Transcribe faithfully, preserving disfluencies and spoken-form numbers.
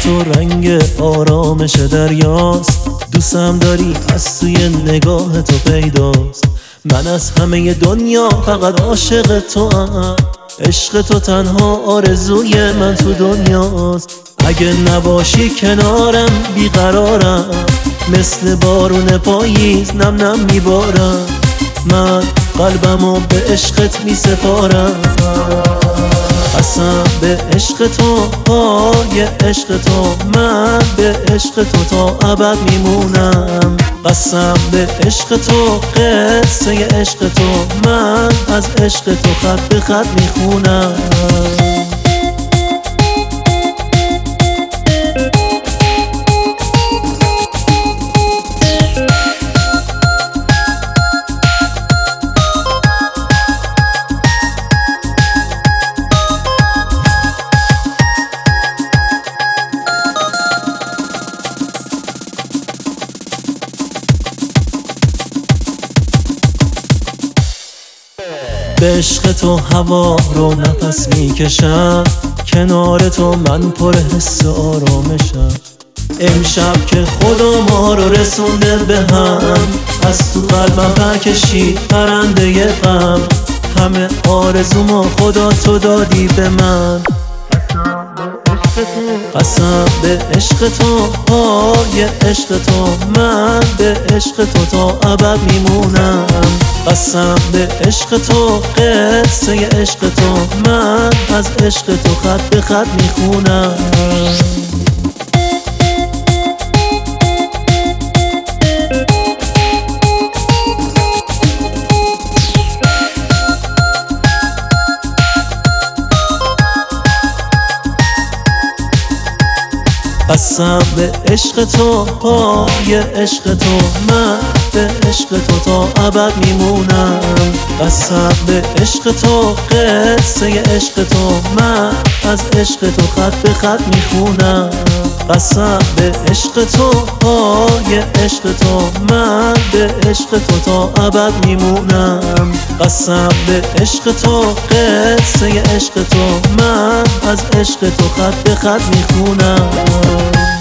تو رنگ آرامش دریاست، دوستم داری از توی نگاه تو پیداست. من از همه دنیا فقط عاشق تو ام، عشق تو تنها آرزوی من تو دنیاست. اگه نباشی کنارم بیقرارم، مثل بارون پاییز نم نم میبارم. من قلبمو به عشقت میسپارم، قسم به عشق تو، پای عشق تو، من به عشق تو تا ابد میمونم. قسم به عشق تو، قصه عشق تو، من از عشق تو خط به خط میخونم. به عشق تو هوا رو نفس میکشم، کنار تو من پر حس آرامشم. امشب که خدا ما رو رسونده به هم، از تو قلبم پرکشید پرنده غم. همه آرزومو خدا تو دادی به من، قسم به عشق تو، پای عشق تو، من به عشق تو تا ابد میمونم. قسم به عشق تو، قصه عشق تو، من از عشق تو خط به خط میخونم. قسم به عشق تو، پای عشق تو، من به عشق تو تا ابد میمونم. قسم به عشق تو، قصه عشق تو، من از عشق تو خط به خط میخونم. قسم به عشق تو، پای عشق تو، من به عشق تو تا ابد میمونم. قسم به عشق تو، قصه عشق تو، من از عشق تو خط به خط میخونم.